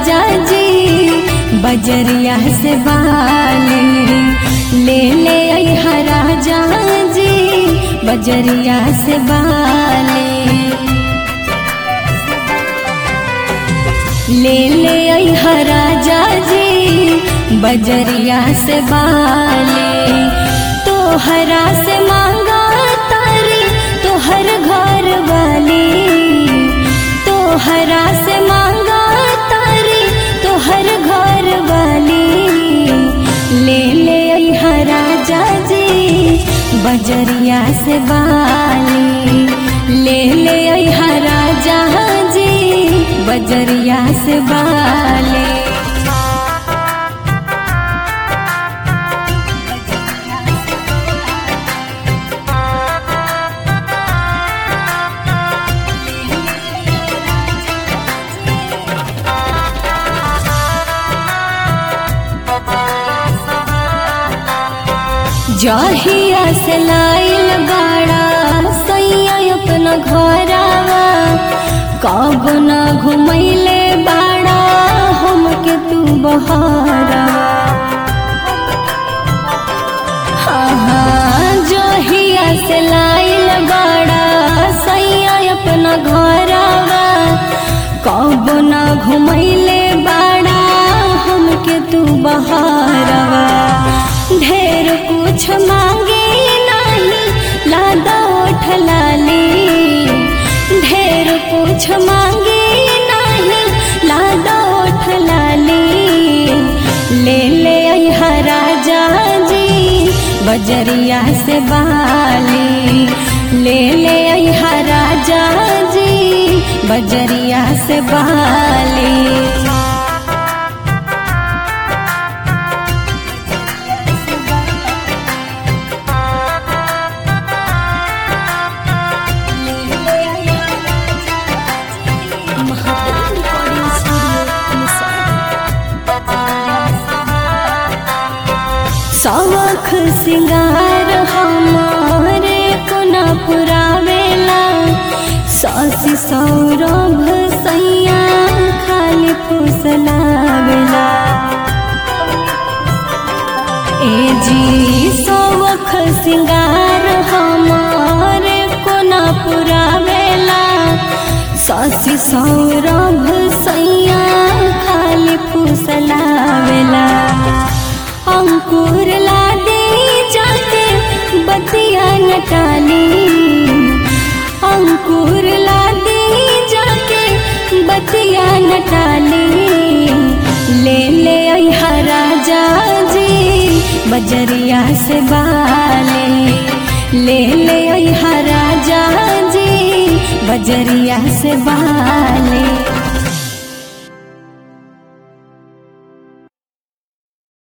राजा जी बजरिया से बाले, ले ले अइहा राजा जी बजरिया से बाले, ले ले अइहा राजा जी बजरिया से बाले। तोहरा से मांगा तारी तोहर घर वाली, तोहरा से मांगा तारी तोहर घर वाली, ले ले अइहा राजा जी बजरिया से बाली, ले ले अइहा राजा जी बजरिया से बाले। जहिया से लाइल बाड़ा सैया अपना घरवा, कब न घुमैले बाड़ा हमके तू बहरवा। हाँ जहिया से लाइल बाड़ा सैया अपना घरवा, कब न घुमैले बाड़ा हमके तू बहरवा। ढेर कुछ मांगे नहीं लादा ओठ लाली, ढेर कुछ मांगे नहीं लादा ओठ लाली, ले ले अइहा राजा जी बजरिया से बाली, ले ले अइहा राजा जी बजरिया से बाली। शौख सिंगार हमारे को न पुरावेला, सासी सौरभ सैया खाली फुसलावेला। ए जी शौख सिंगार हमारे को न पुरावेला, सासी सौरभ सैया खाली फुसलावेला। अंकुर ला दे जाके बतिया नटाली, अंकुर ला दे जाके बतिया नटाली, ले ले अइहा राजा जी बजरिया से बाले, ले ले अइहा राजा जी बजरिया से बाले।